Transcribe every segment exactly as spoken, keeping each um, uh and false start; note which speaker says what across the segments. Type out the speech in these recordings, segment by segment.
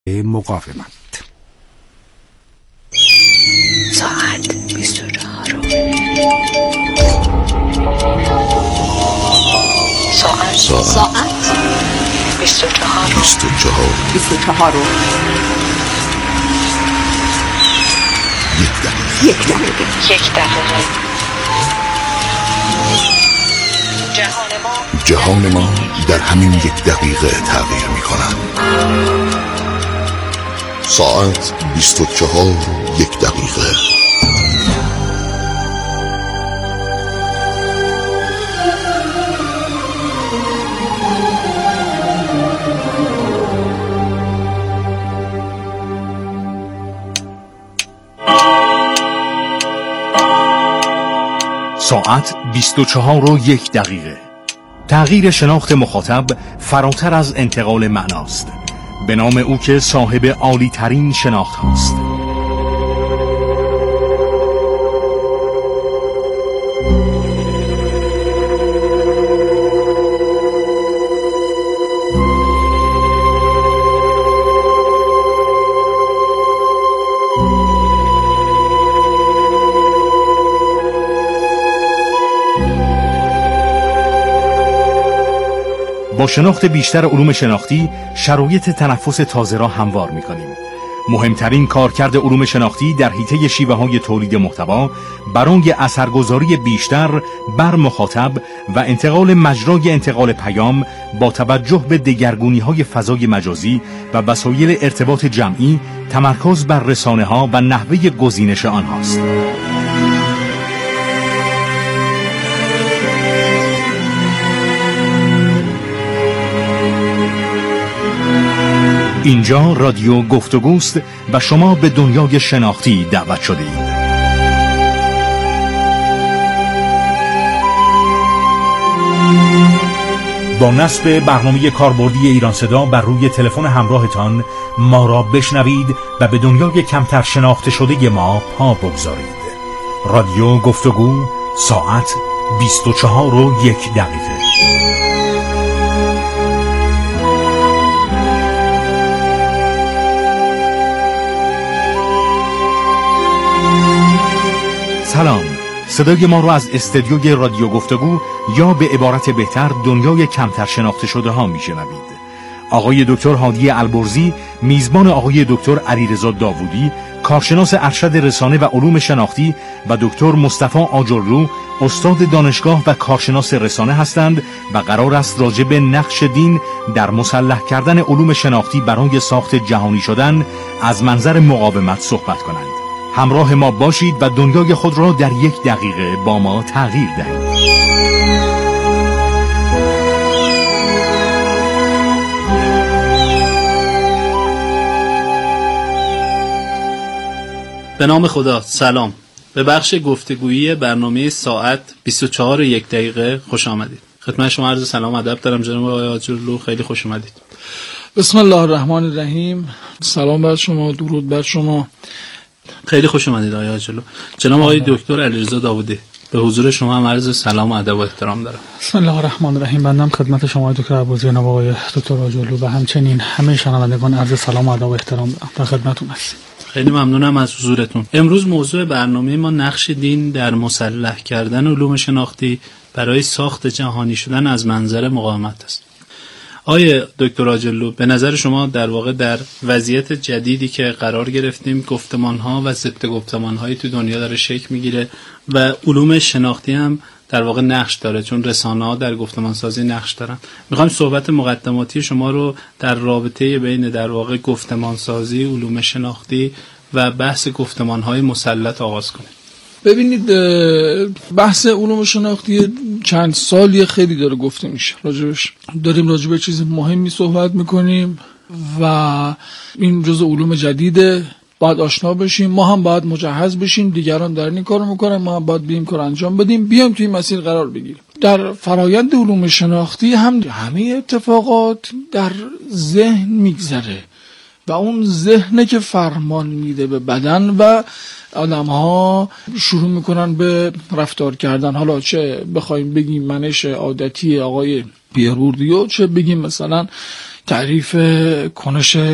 Speaker 1: مقاومت.
Speaker 2: ساعت بیست و چهار. ساعت ساعت بیست و چهار.
Speaker 3: بیست و چهار.
Speaker 2: بیست و چهار.
Speaker 3: یک دقیقه.
Speaker 2: یک دقیقه. یک دقیقه. جهان ما
Speaker 3: جهان ما در همین یک دقیقه تغییر می کند. ساعت بیست و چهار یک دقیقه.
Speaker 4: ساعت بیست و چهار و یک دقیقه. تغییر شناخت مخاطب فراتر از انتقال معناست، به نام او که صاحب عالی ترین شناخت هاست. با شناخت بیشتر علوم شناختی شرایط تنفس تازه را هموار می‌کنیم. مهمترین کارکرد علوم شناختی در حیطه شیوه‌های تولید محتوا برای اثرگذاری بیشتر بر مخاطب و انتقال مجرای انتقال پیام با توجه به دگرگونی‌های فضای مجازی و وسایل ارتباط جمعی تمرکز بر رسانه‌ها و نحوه گزینش آنهاست. اینجا رادیو گفتگوست و شما به دنیای شناختی دعوت شده اید. با نصب برنامه کاربردی ایران صدا بر روی تلفن همراهتان ما را بشنوید و به دنیای کمتر شناخته شده ما پا بگذارید. رادیو گفتگو، ساعت بیست و چهار و یک دقیقه. سلام، صدای ما رو از استدیوی رادیو گفتگو یا به عبارت بهتر دنیای کمتر شناخته شده ها میشنوید. آقای دکتر هادی البرزی، میزبان آقای دکتر علیرضا داوودی، کارشناس ارشد رسانه و علوم شناختی و دکتر مصطفی آجرلو، استاد دانشگاه و کارشناس رسانه هستند و قرار است راجع به نقش دین در مسلح کردن علوم شناختی برای ساخت جهانی شدن از منظر مقاومت صحبت کنند. همراه ما باشید و دنیای خود را در یک دقیقه با ما تغییر دهید.
Speaker 5: به نام خدا. سلام، به بخش گفتگویی برنامه ساعت بیست و چهار و یک دقیقه خوش آمدید. خدمت شما عرض سلام و ادب دارم جناب آقای آجرلو، خیلی خوش آمدید.
Speaker 6: بسم الله الرحمن الرحیم. سلام بر شما، درود بر شما.
Speaker 5: خیلی خوش آمدید آقای آجرلو. جناب آقای دکتر علیرضا داوودی، به حضور شما هم عرض سلام و ادب و احترام دارم.
Speaker 6: بسم الله الرحمن الرحیم. بنده هم خدمت شما دکتر البرزی، جناب آقای دکتر آجرلو و همچنین همه شنوندگان عرض سلام و ادب و احترام دارم. در خدمتتون هستم.
Speaker 5: خیلی ممنونم از حضورتون. امروز موضوع برنامه ما نقش دین در مسلح کردن علوم شناختی برای ساخت جهانی شدن از منظر مقاومت است. آقای دکتر آجرلو، به نظر شما در واقع در وضعیت جدیدی که قرار گرفتیم، گفتمان‌ها و ضد گفتمان‌هایی تو دنیا داره شکل میگیره و علوم شناختی هم در واقع نقش داره، چون رسانه‌ها در گفتمانسازی نقش دارن. میخوام صحبت مقدماتی شما رو در رابطه بین در واقع گفتمانسازی، علوم شناختی و بحث گفتمان‌های مسلط آغاز کنیم.
Speaker 6: ببینید، بحث علوم شناختی چند سالی خیلی داره گفته میشه راجبش، داریم راجب چیز مهمی صحبت میکنیم و این جزء علوم جدیده، باید آشنا بشیم، ما هم باید مجهز بشیم، دیگران دارن این کارو میکنن، ما هم باید بیم کار انجام بدیم، بیام توی مسیر قرار بگیریم. در فرایند علوم شناختی هم همه اتفاقات در ذهن میگذره و اون ذهنه که فرمان میده به بدن و آدم ها شروع میکنن به رفتار کردن. حالا چه بخوایم بگیم منش عادتی آقای پیربوردیو، چه بگیم مثلا تعریف کنش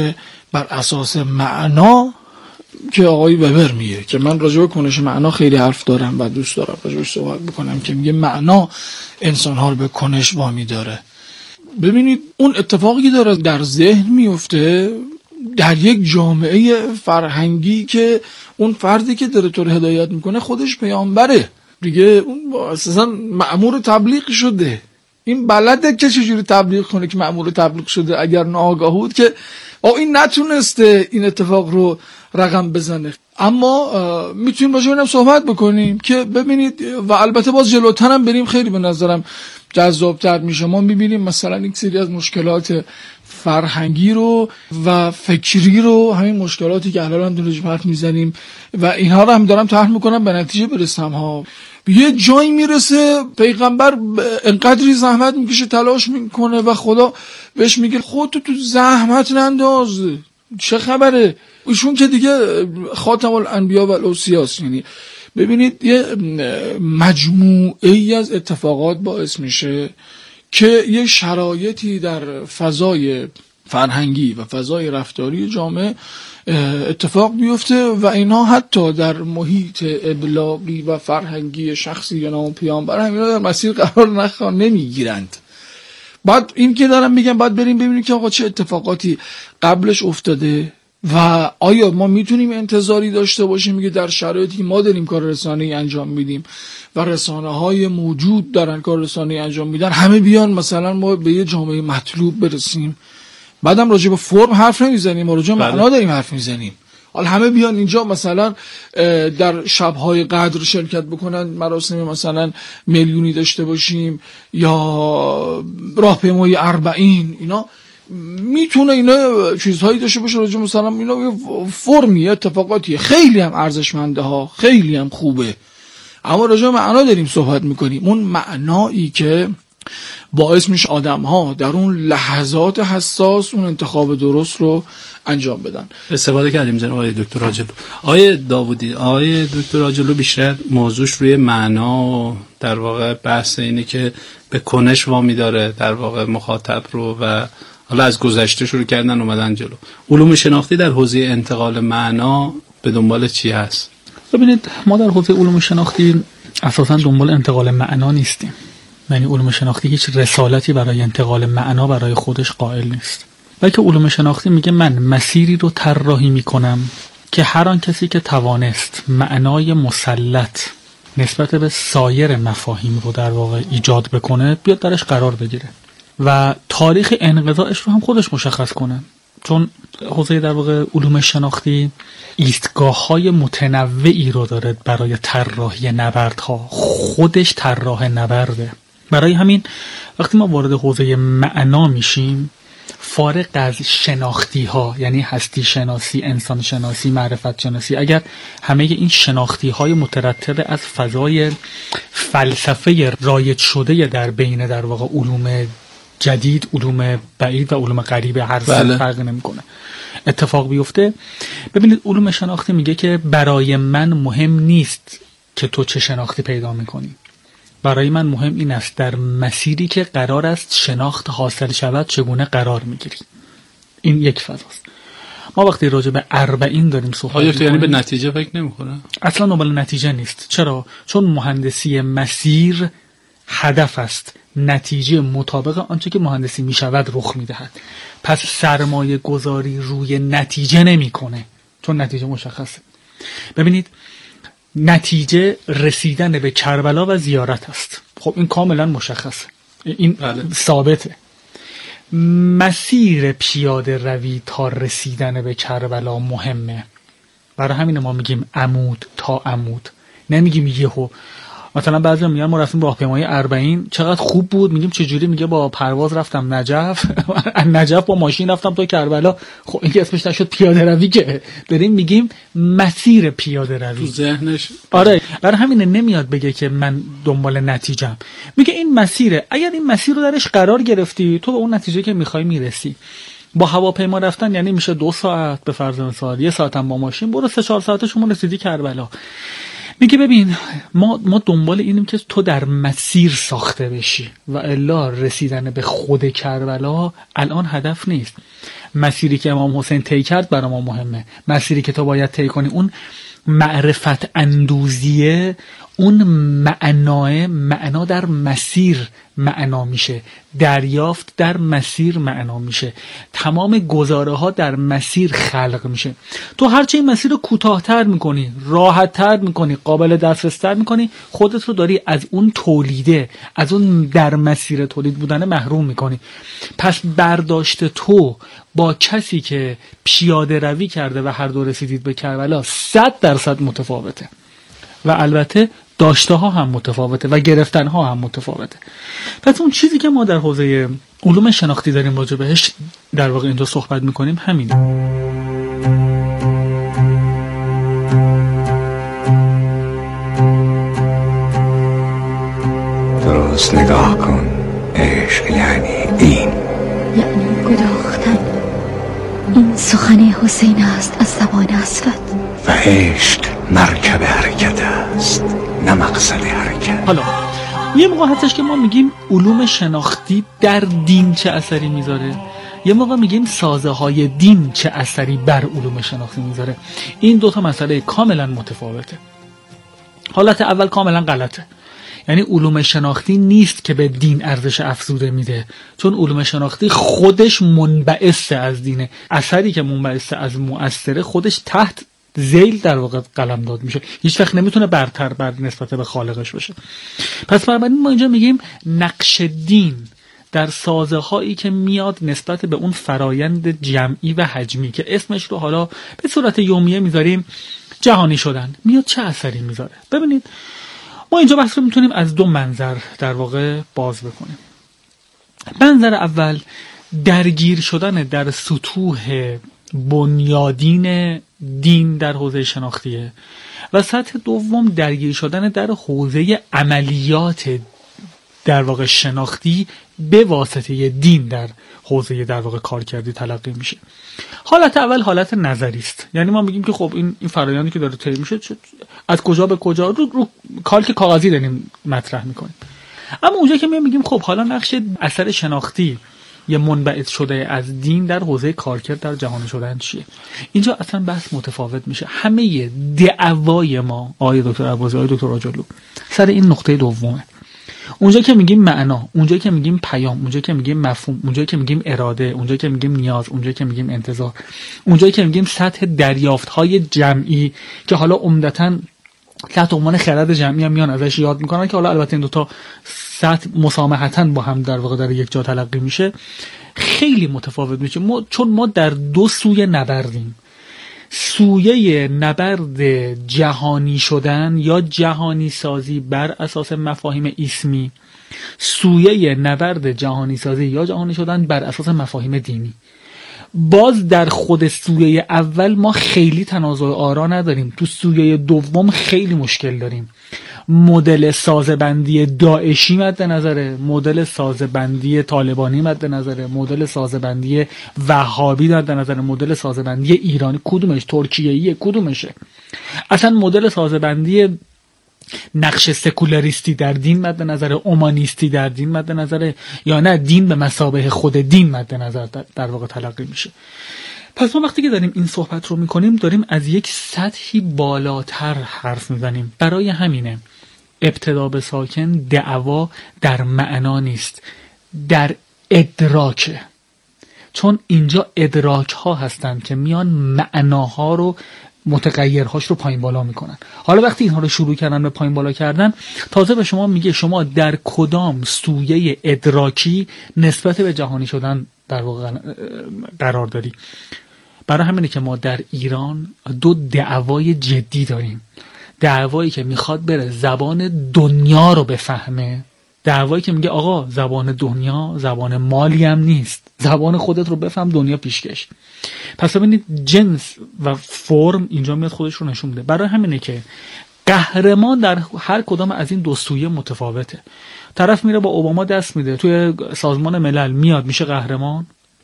Speaker 6: بر اساس معنا که آقای وبر میگه، که من راجع به کنش معنا خیلی حرف دارم و دوست دارم راجعش صحبت بکنم، که میگه معنا انسان‌ها رو به کنش وامی داره. ببینید اون اتفاقی که داره در ذهن میفته در یک جامعه فرهنگی که اون فردی که داره تو رو هدایت میکنه خودش پیامبره دیگه، اون اساسا مأمور تبلیغ شده، این بلده که چجوری تبلیغ کنه که مأمور تبلیغ شده. اگر ناآگاه بود که آ این نتونسته این اتفاق رو رقم بزنه. اما میتونیم راجع به اینم صحبت بکنیم که ببینید، و البته باز جلوتر هم بریم خیلی به نظرم جذاب‌تر میشه. ما میبینیم مثلا یک سری از مشکلات فرهنگی رو و فکری رو، همین مشکلاتی که الان هم داریم حرف میزنیم و اینها رو هم دارم طرح میکنم به نتیجه برسم ها. یه جایی میرسه پیغمبر انقدری زحمت میکشه تلاش میکنه و خدا بهش میگه خودتو تو زحمت ننداز، چه خبره؟ ایشون که دیگه خاتم الانبیا و الاوصیاست. یعنی ببینید یه مجموعه ای از اتفاقات باعث میشه که یه شرایطی در فضای فرهنگی و فضای رفتاری جامعه اتفاق بیفته و اینا حتی در محیط ابلاغی و فرهنگی شخصی یا نام پیامبر هم اینا در مسیر قرار نخواه نمیگیرند. بعد این که دارم میگم باید بریم ببینیم که آقا چه اتفاقاتی قبلش افتاده و آیا ما میتونیم انتظاری داشته باشیم که در شرایطی ما داریم کار رسانه‌ای انجام میدیم و رسانه‌های موجود دارن کار رسانه‌ای انجام میدن، همه بیان مثلا ما به یه جامعه مطلوب برسیم؟ بعدم راجع به فرم حرف نمیزنیم، ما راجع به معنا داریم حرف میزنیم. حالا همه بیان اینجا مثلا در شب‌های قدر شرکت بکنن، مراسم مثلا میلیونی داشته باشیم یا راهپیمایی اربعین، اینا میتونه اینا چیزهایی داشته باشه راجع مثلا اینا فرمی اتفاقاتی خیلی هم ارزشمنده ها، خیلی هم خوبه، اما راجع به معنا داریم صحبت میکنیم. اون معنایی که باعث میشه آدم ها در اون لحظات حساس اون انتخاب درست رو انجام بدن.
Speaker 5: استفاده کردیم جناب آقای دکتر راجلو. آقای داوودی، آقای دکتر راجلو بیشتر موضوعش روی معنا و در واقع بحث اینه که به کنش وامی داره در واقع مخاطب رو و حالا از گذشته شروع کردن اومدن جلو. علوم شناختی در حوزه انتقال معنا به دنبال چی هست؟
Speaker 1: ببینید ما در حوزه علوم شناختی اساساً دنبال انتقال معنا نیستیم. یعنی علوم شناختی هیچ رسالتی برای انتقال معنا برای خودش قائل نیست. بلکه علوم شناختی میگه من مسیری رو طراحی میکنم که هر آن کسی که توانست معنای مسلط نسبت به سایر مفاهیم رو در واقع ایجاد بکنه بیاد درش قرار بگیره و تاریخ انقضاءش رو هم خودش مشخص کنه. چون حوزه در واقع علوم شناختی ایستگاه‌های متنوعی رو داره برای طراحی نبردها، خودش طراح نبرده. برای همین وقتی ما وارد حوزه معنا میشیم، فارغ از شناختی ها یعنی هستی شناسی، انسان شناسی، معرفت شناسی، اگر همه این شناختی های مترتب از فضای فلسفه رایج شده در بین در واقع علوم جدید، علوم بعید و علوم قریب هر سه فرق نمیکنه اتفاق بیفته، ببینید علوم شناختی میگه که برای من مهم نیست که تو چه شناختی پیدا میکنی، برای من مهم این است در مسیری که قرار است شناخت حاصل شود چگونه قرار میگیری. این یک فضاست. ما وقتی راجع به اربعین داریم صحبت می‌کنیم،
Speaker 5: یعنی به نتیجه فکر نمی‌کنه؟
Speaker 1: اصلا دنبال نتیجه نیست. چرا؟ چون مهندسی مسیر هدف است، نتیجه مطابق آنچه که مهندسی میشود رخ میدهد. پس سرمایه گذاری روی نتیجه نمیکنه، چون نتیجه مشخصه. ببینید نتیجه رسیدن به کربلا و زیارت است. خب این کاملا مشخصه، این بله. ثابته. مسیر پیاده روی تا رسیدن به کربلا مهمه. برای همین ما میگیم عمود تا عمود، نمیگیم یهو. مثلا بعضی میگن ما رفتیم راهپیمایی اربعین چقدر خوب بود، میگیم چجوری؟ میگه با پرواز رفتم نجف، نجف با ماشین رفتم تا کربلا. خب این که اسمش نشد پیاده روی، که داریم میگیم مسیر پیاده روی.
Speaker 5: تو ذهنش
Speaker 1: آره، برای همین نمیاد بگه که من دنبال نتیجم، میگه این مسیره. اگر این مسیر رو درش قرار گرفتی تو به اون نتیجه که میخوای میرسی. با هواپیما رفتن یعنی میشه دو ساعت به فرض مثال، یه ساعت هم با ماشین، برو سه چهار ساعت شما رسیدی کربلا. میگه ببین ما ما دنبال اینیم که تو در مسیر ساخته بشی و الا رسیدن به خود کربلا الان هدف نیست. مسیری که امام حسین طی کرد برای ما مهمه. مسیری که تو باید طی کنی اون معرفت اندوزیه، اون معناه معنا در مسیر معنا میشه، دریافت در مسیر معنا میشه، تمام گزاره ها در مسیر خلق میشه. تو هرچه این مسیر رو کوتاه‌تر میکنی، راحت‌تر میکنی، قابل دسترس‌تر میکنی، خودت رو داری از اون تولیده، از اون در مسیر تولید بودن محروم میکنی. پس برداشت تو با کسی که پیاده روی کرده و هر دو رسیدید به کربلا صد درصد متفاوته و البته داشته ها هم متفاوته و گرفتن ها هم متفاوته. پس اون چیزی که ما در حوزه علوم شناختی داریم راجع بهش در واقع اینجا صحبت میکنیم همینه.
Speaker 7: درست نگاه کن، عشق یعنی این،
Speaker 8: یعنی گداختن. این سخن حسین است از زبان اسود.
Speaker 7: و عشق مرکب حرکت است نه مقصد حرکت.
Speaker 1: حالا یه موقع هستش که ما میگیم علوم شناختی در دین چه اثری میذاره، یه موقع میگیم سازه های دین چه اثری بر علوم شناختی میذاره. این دوتا مسئله کاملا متفاوته. حالت اول کاملا غلطه، یعنی علوم شناختی نیست که به دین ارزش افزوده میده، چون علوم شناختی خودش منبعث از دینه. اثری که منبعث از مؤثره خودش تحت ذیل در واقع قلمداد میشه، هیچ وقت نمیتونه برتر بر نسبت به خالقش باشه. پس بنابراین ما اینجا میگیم نقش دین در سازه هایی که میاد نسبت به اون فرایند جمعی و حجمی که اسمش رو حالا به صورت یومیه میذاریم جهانی شدن، میاد چه اثری میذاره. ببینید ما اینجا بحث رو میتونیم از دو منظر در واقع باز بکنیم. منظر اول درگیر شدن در سطوح بنیادین دین در حوزه شناختیه و سطح دوم درگیر شدن در حوزه عملیات در واقع شناختی به واسطه دین در حوزه در واقع کارکردی تلقی میشه. حالت اول حالت نظری است، یعنی ما میگیم که خب این این فرآیندی که داره طی میشه از کجا به کجا رو, رو کالک کاغذی داریم مطرح میکنیم. اما اونجا که میگیم خب حالا نقش اثر شناختی یه منبعث شده از دین در حوزه کارکرد در جهانی شدن چیه، اینجا اصلا بحث متفاوت میشه. همه دعوای ما آقای دکتر عباسی، آقای دکتر راجلو سر این نقطه دومه. اونجا که میگیم معنا، اونجا که میگیم پیام، اونجا که میگیم مفهوم، اونجا که میگیم اراده، اونجا که میگیم نیاز، اونجا که میگیم انتظار، اونجا که میگیم سطح دریافت‌های جمعی که حالا عمدتاً تحت عنوان خرد جمعی هم میان ازش یاد میکنن که حالا البته این دوتا سطح مسامحتاً با هم در واقع در یک جا تلقی میشه، خیلی متفاوت میشه. ما چون ما در دو سوی نبردیم، سویه نبرد جهانی شدن یا جهانی سازی بر اساس مفاهیم اسمی، سویه نبرد جهانی سازی یا جهانی شدن بر اساس مفاهیم دینی. باز در خود سویه اول ما خیلی تنازع آرا نداریم، تو سویه دوم خیلی مشکل داریم. مدل سازبندی داعشی مد نظره، مدل سازبندی طالبانی مد نظره، مدل سازبندی وهابی مد نظره، مدل سازبندی ایرانی کدومش، ترکیه‌ای کدومشه، اصلا مدل سازبندی نقش سکولاریستی در دین مد نظر، اومانیستی در دین مد نظر، یا نه دین به مثابه خود دین مد نظر در, در واقع تلقی میشه. پس ما وقتی که داریم این صحبت رو میکنیم داریم از یک سطحی بالاتر حرف میزنیم. برای همینه ابتدا به ساکن دعوا در معنا نیست، در ادراکه، چون اینجا ادراک ها هستند که میان معناها رو متغیرهاش رو پایین بالا میکنن. حالا وقتی اینها رو شروع کردن به پایین بالا کردن، تازه به شما میگه شما در کدام سویه ادراکی نسبت به جهانی شدن در واقع قرار داری. برای همینه که ما در ایران دو دعوای جدی داریم. دعوایی که میخواد بره زبان دنیا رو بفهمه، دعوایی که میگه آقا زبان دنیا زبان مالی هم نیست، زبان خودت رو بفهم، دنیا پیشکش. پس ببینید جنس و فرم اینجا میاد خودش رو نشون میده. برای همینه که قهرمان در هر کدام از این دو سویه متفاوته. طرف میره با اوباما دست میده، توی سازمان ملل میاد میشه قهرمان،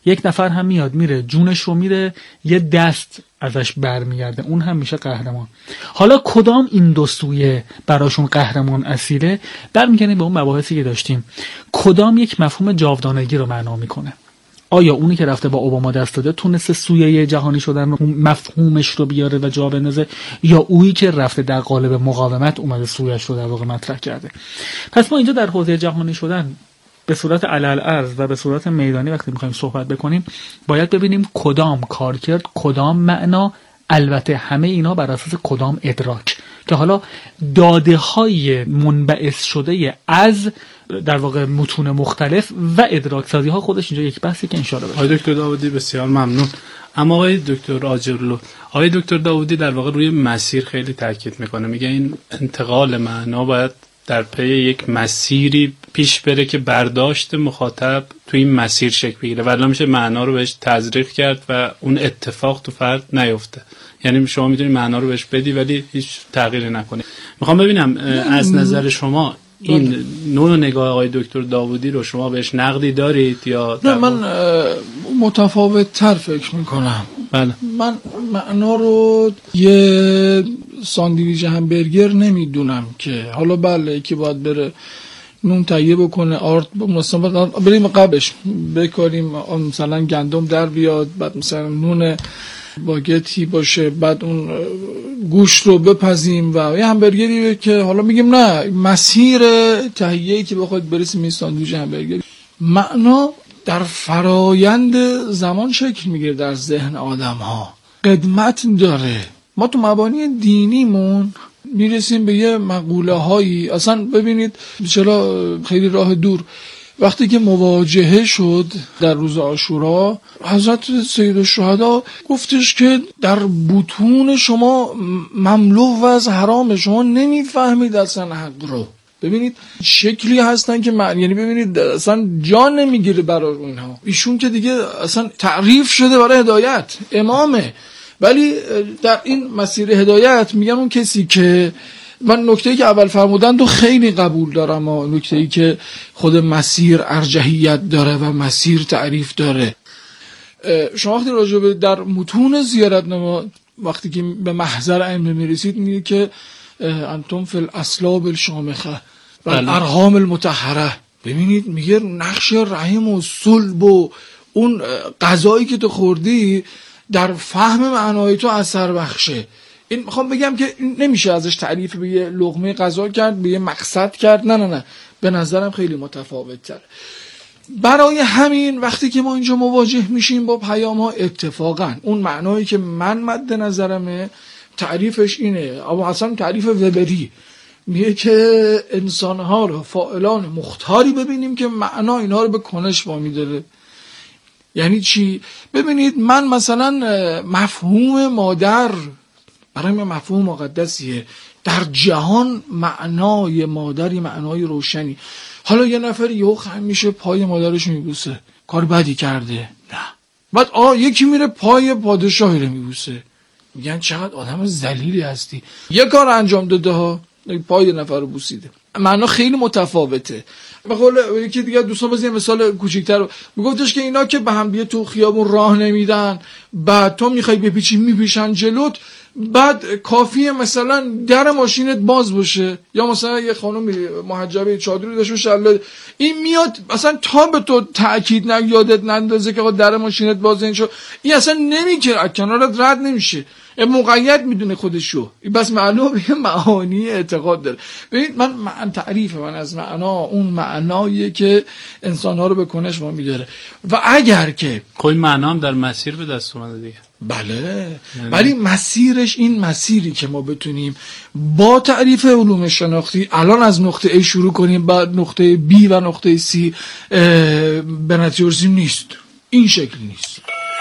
Speaker 1: یک نفر هم میاد میره جونش رو میره، یه دست ازش برمیگرده، اون هم میشه قهرمان. حالا کدام این دو سویه براشون قهرمان اصیله؟ برمیگردیم به اون مباحثی که داشتیم. کدام یک مفهوم جاودانگی رو معنا میکنه؟ آیا اونی که رفته با اوباما دست داده تونسته سویه جهانی شدن رو مفهومش رو بیاره و جا بندازه، یا اویی که رفته در قالب مقاومت اومده سویش رو در واقع مطرح کرده؟ پس ما اینجا در حوزه جهانی شدن به صورت علالعرض و به صورت میدانی وقتی میخوایم صحبت بکنیم باید ببینیم کدام کارکرد، کدام معنا، البته همه اینا بر اساس کدام ادراک، که حالا داده های منبعث شده از در واقع متون مختلف و ادراک سازی ها خودش اینجا یک بحثی که انشاءالله بشه.
Speaker 5: آقای دکتر داوودی بسیار ممنون. اما آقای دکتر آجرلو، آقای دکتر داوودی در واقع روی مسیر خیلی تاکید میکنه، میگه این انتقال معنا باید در پی یک مسیری پیش بره که برداشت مخاطب تو این مسیر شکل بگیره، ولی نمیشه معنا رو بهش تزریق کرد و اون اتفاق تو فرد نیفته. یعنی شما میتونی معنا رو بهش بدی ولی هیچ تغییری نکنی. میخوام ببینم از نظر شما این نوع نگاه آقای دکتر داوودی رو شما بهش نقدی دارید یا؟
Speaker 6: نه، من متفاوت تر فکر میکنم.
Speaker 5: بله.
Speaker 6: من معنا رو یه ساندویچ همبرگر نمیدونم که حالا بله که باید بره نون تهیه بکنه، آرد مثلا بریم قبلش بکاریم مثلا گندم در بیاد، بعد مثلا نون باگتی باشه، بعد اون گوشت رو بپزیم و یه همبرگری که حالا میگیم نه مسیر تهیه‌ای که بخواید برسیم این ساندویچ همبرگر. معنا در فرایند زمان شکل میگیره در ذهن آدم ها، قدمت داره. ما تو مبانی دینیمون میرسیم به یه مقوله هایی، اصلا ببینید چرا خیلی راه دور وقتی که مواجهه شد در روز عاشورا، حضرت سید الشهدا گفتش که در بطون شما مملو از حرام، شما نمیفهمید اصلا حق رو. ببینید شکلی هستن که من، یعنی ببینید اصلا جان نمیگیره برای اونها. ایشون که دیگه اصلا تعریف شده برای هدایت، امامه، ولی در این مسیر هدایت میگن اون کسی که من نکته‌ای که اول فرمودن رو خیلی قبول دارم، و نکته‌ای که خود مسیر ارجحیت داره و مسیر تعریف داره. شما وقتی راجع به در متون زیارتنامه وقتی که به محضر ائمه میرسید میگه که انتم فی الاسلاب الشامخه و الارحام المطهره. ببینید میگه نقش رحم و صلب و اون غذایی که تو خوردی در فهم معنای تو اثر بخشه. این میخوام بگم که نمیشه ازش تعریف به یه لقمه غذا کرد، به یه مقصد کرد، نه نه نه، به نظرم خیلی متفاوت تر. برای همین وقتی که ما اینجا مواجه میشیم با پیام ها، اتفاقا اون معنایی که من مد نظرمه تعریفش اینه، اما اصلا تعریف وبری میگه که انسانها رو فاعلان مختاری ببینیم که معنا اینها رو به کنش وامی داره. یعنی چی؟ ببینید من مثلا مفهوم مادر برای من مفهوم مقدسیه، در جهان معنای مادری معنای روشنی. حالا یه نفر یهو خم میشه پای مادرش میبوسه، کار بدی کرده؟ نه. بعد آ یکی میره پای پادشاهی رو میبوسه، میگن چقدر آدم ذلیلی هستی. یه کار انجام داده ها، پای نفر رو بوسیده. معنا خیلی متفاوته. به قول یکی دیگه دوستان بزنید مثال کوچیک‌تر، میگفتش که اینا که به هم دیگه تو خیابون راه نمیدن، بعد تو میخوای بپیچی میپیشن جلوت، بعد کافیه مثلا در ماشینت باز باشه، یا مثلا یه خانم محجبه چادری داشته باشه، این میاد اصلا تا به تو تاکید نگ یادت نندازه که آقا در ماشینت باز این شو، این اصلا نمیکنه، کنارت رد نمیشه، مقید میدونه خودشو. بس معلومه به معانی اعتقاد داره. ببین من من تعریف من از معنا اون معناییه که انسان‌ها رو به کنش ما میداره، و اگر که
Speaker 5: کوئی معنا هم در مسیر به دست اومده دیگه.
Speaker 6: بله، ولی مسیرش این مسیری که ما بتونیم با تعریف علوم شناختی الان از نقطه A شروع کنیم بعد نقطه B و نقطه C به نتیجه برسیم، نیست. این شکل نیست.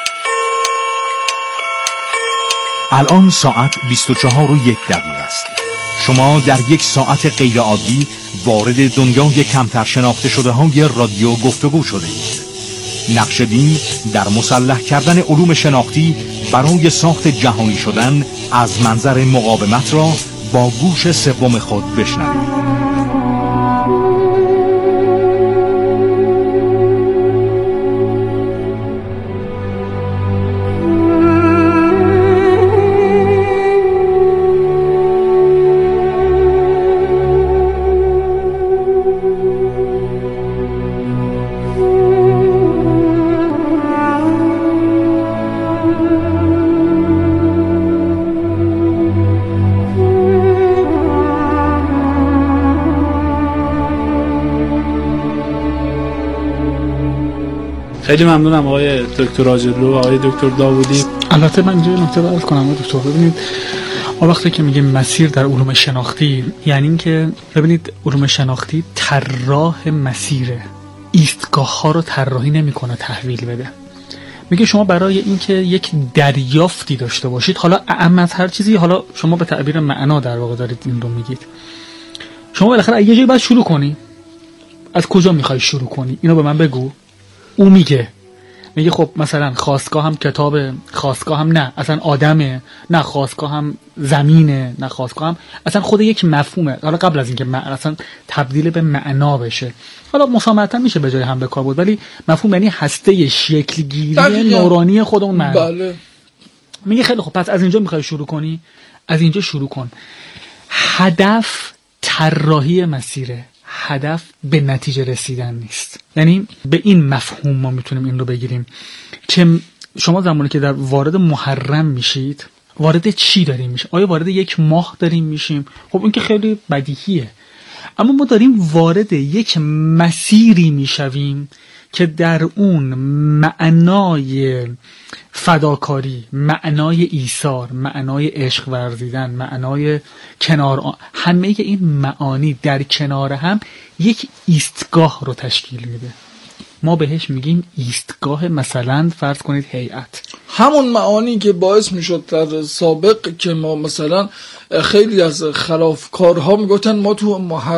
Speaker 4: الان ساعت بیست و چهار و یک دقیقه است. شما در یک ساعت غیر عادی وارد دنیای کمتر شناخته شده های رادیو گفتگو شده اید. نقش دین در مسلح کردن علوم شناختی برای ساخت جهانی شدن از منظر مقاومت را با گوش سوم خود بشنوید.
Speaker 5: خیلی ممنونم آقای دکتر آجرلو و آقای دکتر داوودی.
Speaker 1: البته من اینجا نکته عرض کنم آقای دکتر، ببینید ما وقتی که میگیم مسیر در علوم شناختی، یعنی این که ببینید علوم شناختی طراح مسیره، ایستگاه ها رو طراحی نمیکنه تحویل بده. میگه شما برای اینکه یک دریافتی داشته باشید، حالا اعم از هر چیزی، حالا شما به تعبیر معنا در واقع دارید این رو میگید، شما بالاخره یه جایی باید شروع کنی. از کجا میخوای شروع کنی؟ اینو به من بگو. او میگه میگه خب مثلا خواستگاه هم کتاب، خواستگاه هم نه اصلا آدمه، نه خواستگاه هم زمینه، نه خواستگاه هم اصلا خود یک مفهومه. حالا قبل از اینکه اصلا تبدیل به معنا بشه، حالا مسامحتا میشه به جای هم به کار بود، ولی مفهوم یعنی هسته شکلگیری نورانی خود اون معنا.
Speaker 6: بله.
Speaker 1: میگه خیلی خب پس از اینجا میخوای شروع کنی، از اینجا شروع کن. هدف طراحی مسیره، هدف به نتیجه رسیدن نیست. یعنی به این مفهوم ما میتونیم این رو بگیریم که شما زمانی که در وارد محرم میشید، وارد چی داریم میشیم؟ آیا وارد یک ماه داریم میشیم؟ خب این که خیلی بدیهیه، اما ما داریم وارد یک مسیری میشویم که در اون معنای فداکاری، معنای ایثار، معنای عشق ورزیدن، معنای کنار آ... همه این معانی در کنار هم یک ایستگاه رو تشکیل میده. ما بهش میگیم ایستگاه، مثلا فرض کنید هیئت.
Speaker 6: همون معانی که باعث میشد در سابق که ما مثلا خیلی از خلافکارها میگفتن ما تو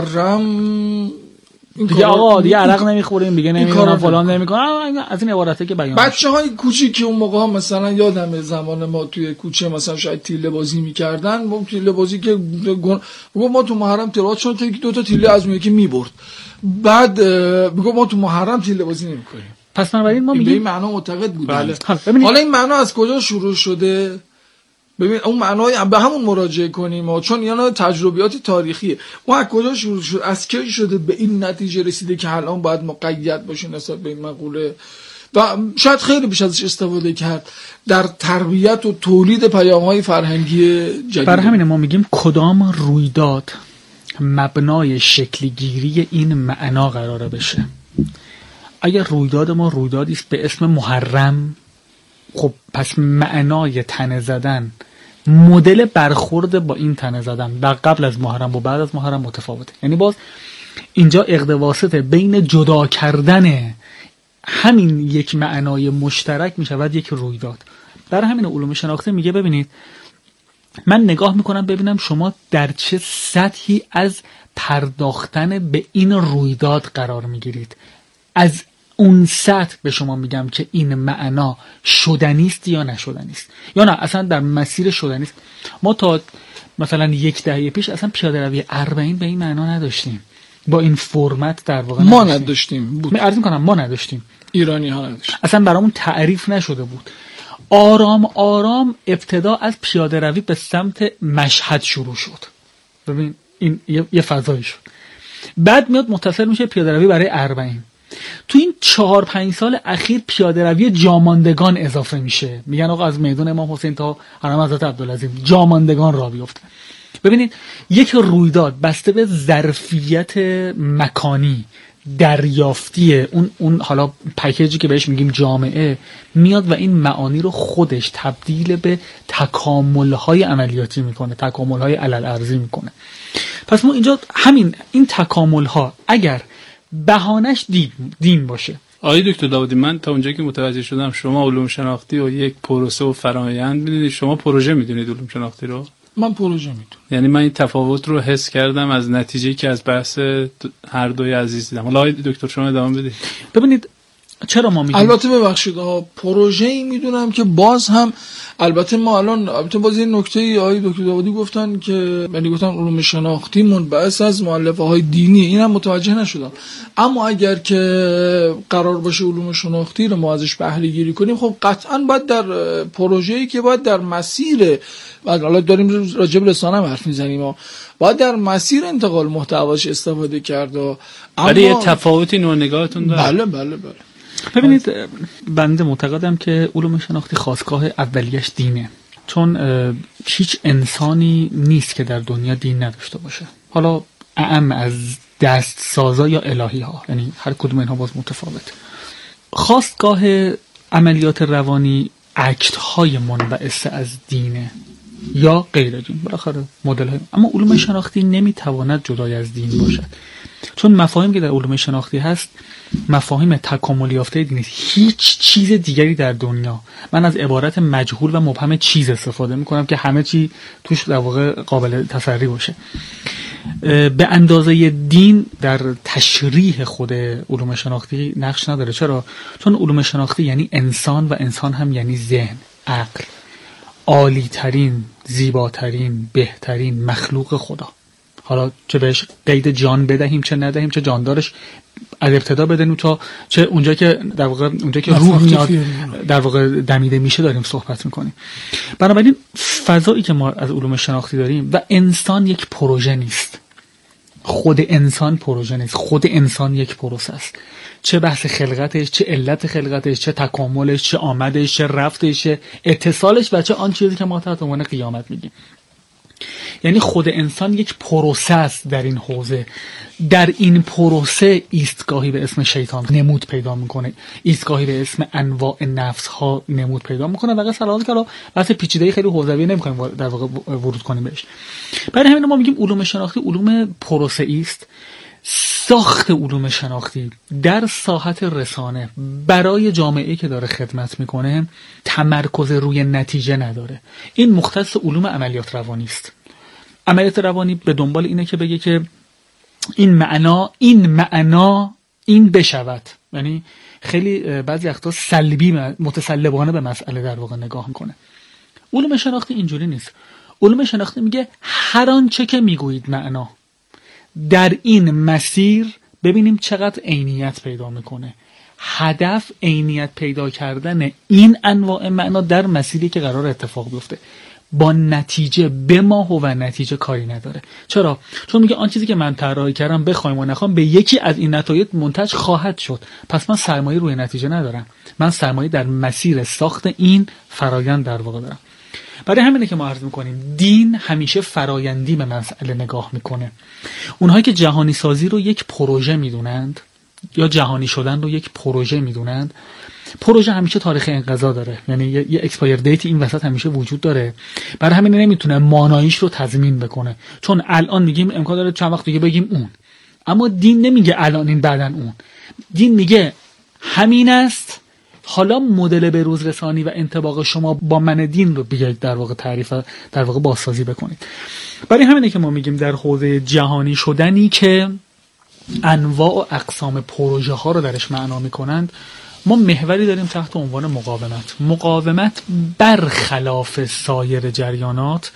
Speaker 6: محرم
Speaker 1: دیگه آقا دیگه عرق نمیخوریم، دیگه نمیدونم فلان نمیکنم، از این عبارته که بیان
Speaker 6: بچهای کوچیک که اون موقع ها مثلا یادمه زمان ما توی کوچه مثلا شاید تیله بازی میکردن، ما تیله بازی که گفت ما تو محرم تلاوت شد تا دو تا تیله از اون یکی میبرد، بعد میگفت ما تو محرم تیله بازی نمیکنیم.
Speaker 1: پس بنابراین ما میگیم
Speaker 6: به این معنا معتقد بودیم.
Speaker 1: بله.
Speaker 6: حالا این معنا از کجا شروع شده؟ ببین اون معنای به همون مراجعه کنیم ها، چون یعنی تجربیات تاریخیه. ما از کجا شروع شد؟ از کی شده به این نتیجه رسیده که الان باید مقید باشین نسبت به این مقوله و شاید خیلی بیش ازش استفاده کرد در تربیت و تولید پیام‌های فرهنگی جدید.
Speaker 1: برای همین ما میگیم کدام رویداد مبنای شکلگیری این معنا قراره بشه. اگر رویداد ما رویدادی است به اسم محرم، خب پس معنای تنه زدن، مدل برخورد با این تنه زدن در قبل از محرم و بعد از محرم متفاوته. یعنی باز اینجا عقد واسطه بین جدا کردن همین یک معنای مشترک می شود یک رویداد. برای همین علوم شناختی میگه ببینید من نگاه میکنم ببینم شما در چه سطحی از پرداختن به این رویداد قرار میگیرید. از اون سطح به شما میگم که این معنا شدنیست یا نشدنیست، یا نه اصلا در مسیر شدنیست. ما تا مثلا یک دهه پیش اصلا پیاده روی اربعین به این معنا نداشتیم، با این فرمت در واقع
Speaker 6: ما نداشتیم بود.
Speaker 1: من عرض میکنم ما نداشتیم،
Speaker 6: ایرانی ها نداشتیم،
Speaker 1: اصلا برامون تعریف نشده بود. آرام آرام ابتدا از پیاده روی به سمت مشهد شروع شد. ببین این یه, یه فضایی شد، بعد میاد متصل میشه پیاده روی برای اربعین. تو این چهار پنج سال اخیر پیاده روی جاماندگان اضافه میشه، میگن آقا از میدان امام حسین تا حرم حضرت عبدالعظیم جاماندگان راه بیفته. ببینید یک رویداد بسته به ظرفیت مکانی دریافتی اون اون حالا پکیجی که بهش میگیم جامعه میاد و این معانی رو خودش تبدیل به تکامل‌های عملیاتی میکنه، تکامل‌های علل-ارضی میکنه. پس ما اینجا همین این تکامل‌ها اگر بهانش دین, دین باشه.
Speaker 5: آقای دکتر داوودی من تا اونجایی که متوجه شدم شما علوم شناختی و یک پروسه و فرآیند میدونید، شما پروژه میدونید علوم شناختی رو؟
Speaker 6: من پروژه میدونم.
Speaker 5: یعنی من این تفاوت رو حس کردم از نتیجه‌ای که از بحث هر دوی عزیز دیدم. حالا آقای دکتر شما ادامه بدید.
Speaker 1: ببینید چرا ما میگیم
Speaker 6: البته ببخشید ها پروژه‌ای میدونم که باز هم البته ما الان البته باز این نکته آقای دکتر داوودی گفتن که یعنی گفتن علوم شناختی منبعث از مؤلفه‌های دینی، اینم متوجه نشدم. اما اگر که قرار باشه علوم شناختی رو ما ازش بهره گیری کنیم، خب قطعاً باید در پروژه‌ای که باید در مسیر بعد حالا داریم راجع به رسانه هم حرف میزنیم ها، باید در مسیر انتقال محتواش استفاده کرد. اما
Speaker 5: ولی یه تفاوتی نوع نگاهتون داره.
Speaker 6: بله بله بله.
Speaker 1: ببینید بنده معتقدم که علوم شناختی خاستگاه اولیش دینه، چون هیچ انسانی نیست که در دنیا دین نداشته باشه، حالا اعم از دست سازا یا الهی ها، یعنی هر کدوم اینها باز متفاوت. خواستگاه عملیات روانی اکت‌های منبعث از دینه یا غیر دین، بالاخره مدل های. اما علوم شناختی نمیتواند جدای از دین باشد، چون مفاهیم که در علوم شناختی هست مفاهیم تکامل یافته دین است. هیچ چیز دیگری در دنیا، من از عبارت مجهول و مبهم چیز استفاده میکنم که همه چی توش در واقع قابل تسری باشه، به اندازه دین در تشریح خود علوم شناختی نقش نداره. چرا؟ چون علوم شناختی یعنی انسان و انسان هم یعنی ذهن، عقل، عالی ترین، زیباترین، بهترین مخلوق خدا. حالا چه بهش قید جان بدهیم چه ندهیم، چه جاندارش از ابتدا بدنیم تا چه اونجا که در واقع اونجا که روح میاد در واقع دمیده میشه داریم صحبت میکنیم. بنابراین فضایی که ما از علوم شناختی داریم و انسان یک پروژه نیست، خود انسان پروژه نیست، خود انسان یک پروسه است. چه بحث خلقتش، چه علت خلقتش، چه تکاملش، چه آمدش، چه رفتش، چه اتصالش و چه آن چیزی که ما تحت عنوان قیامت میگیم. یعنی خود انسان یک پروسه است در این حوزه. در این پروسه ایستگاهی به اسم شیطان نمود پیدا میکنه، ایستگاهی به اسم انواع نفس ها نمود پیدا میکنه و غیره. که بحث پیچیده خیلی حوزوی نمیخوایم در واقع ورود کنیم بهش. برای همین ما میگیم علوم شناختی علوم پروسه است. ساخت علوم شناختی در ساحت رسانه برای جامعه‌ای که داره خدمت میکنه تمرکز روی نتیجه نداره. این مختص علوم عملیات روانی است. عملیات روانی به دنبال اینه که بگه که این معنا این معنا این بشود. یعنی خیلی بعضی وقتا سلبی متسلبانه به مسئله در واقع نگاه میکنه. علوم شناختی اینجوری نیست. علوم شناختی میگه هر آنچه که میگویید معنا، در این مسیر ببینیم چقدر عینیت پیدا میکنه. هدف عینیت پیدا کردن این انواع معنا در مسیری که قرار اتفاق بیفته. با نتیجه به ما و نتیجه کاری نداره. چرا؟ چون میگه آن چیزی که من طراحی کردم بخوایم و نخوایم به یکی از این نتایج منتج خواهد شد. پس من سرمایه روی نتیجه ندارم، من سرمایه در مسیر ساخت این فرایند در واقع دارم. برای همینه که ما عرض میکنیم دین همیشه فرایندی به مسئله نگاه میکنه. اونهایی که جهانی سازی رو یک پروژه میدونند یا جهانی شدن رو یک پروژه میدونند، پروژه همیشه تاریخ انقضا داره، یعنی یه, یه اکسپایر دیت این وسط همیشه وجود داره. برای همین نمیتونه ماناییش رو تضمین بکنه، چون الان میگیم امکان داره چند وقت دیگه بگیم اون، اما دین نمیگه الان این بعدن اون. دین میگه همین است، حالا مدل بروز رسانی و انطباق شما با من دین رو بیاید در واقع تعریف در واقع بازسازی بکنید. برای همینه که ما میگیم در حوزه جهانی شدنی که انواع و اقسام پروژه ها رو درش معنا میکنند، ما محوری داریم تحت عنوان مقاومت. مقاومت برخلاف سایر جریانات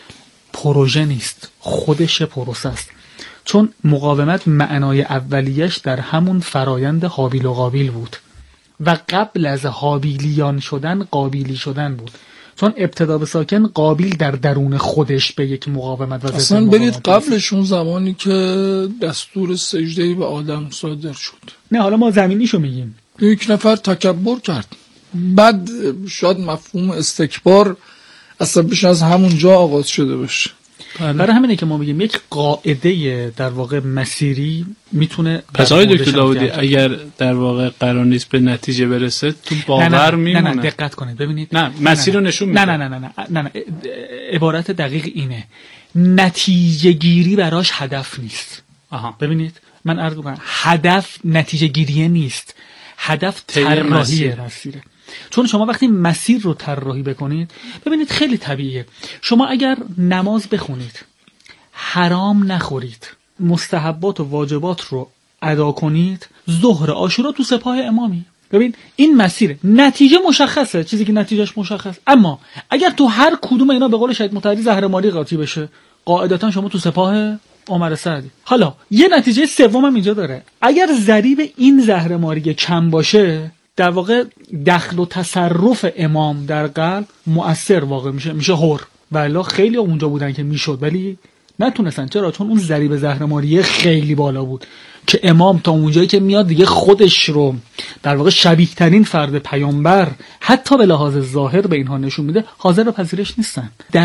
Speaker 1: پروژه نیست، خودش پروسه است. چون مقاومت معنای اولیش در همون فرایند حابیل و قابیل بود و قبل از حابیلیان شدن قابیلی شدن بود. چون ابتدا به ساکن قابیل در درون خودش به یک مقاومت و
Speaker 6: اصلا برید قبلشون زمانی که دستور سجده به آدم صادر شد.
Speaker 1: نه حالا ما زمینیشو میگیم.
Speaker 6: یک نفر تکبر کرد، بعد شاید مفهوم استکبار اصلا بیش از همون جا آغاز شده باشه.
Speaker 1: برای همینه که ما میگیم یک قاعده در واقع مسیری میتونه.
Speaker 5: پس آقای دکتر داودی اگر در واقع قرار نیست به نتیجه برسه تو باور میمونه.
Speaker 1: نه نه دقت کنید ببینید.
Speaker 5: نه مسیر رو نشون میده.
Speaker 1: نه نه نه نه نه نه عبارت دقیق اینه، نتیجه گیری براش هدف نیست. آها ببینید من عرض میکنم هدف نتیجه گیریه نیست، هدف طراحی مسیره. چون شما وقتی مسیر رو طراحی بکنید، ببینید خیلی طبیعیه، شما اگر نماز بخونید، حرام نخورید، مستحبات و واجبات رو ادا کنید، ظهر عاشورا تو سپاه امامی. ببین این مسیر نتیجه مشخصه، چیزی که نتیجهش مشخص. اما اگر تو هر کدوم اینا به قول شهید مطهری زهرماری قاطی بشه، قاعدتا شما تو سپاه عمر سعدی. حالا یه نتیجه سوم هم اینجا داره، اگر ضریب این زهرماری کم باشه، در واقع دخل و تصرف امام در قلب مؤثر واقع میشه، میشه حر. والا خیلی اونجا بودن که میشد ولی نتونستن. چرا؟ چون اون ضریب زهرماری خیلی بالا بود که امام تا اونجایی که میاد دیگه خودش رو در واقع شبیه ترین فرد پیامبر حتی به لحاظ ظاهر به اینها نشون میده، حاضر به پذیرش نیستن.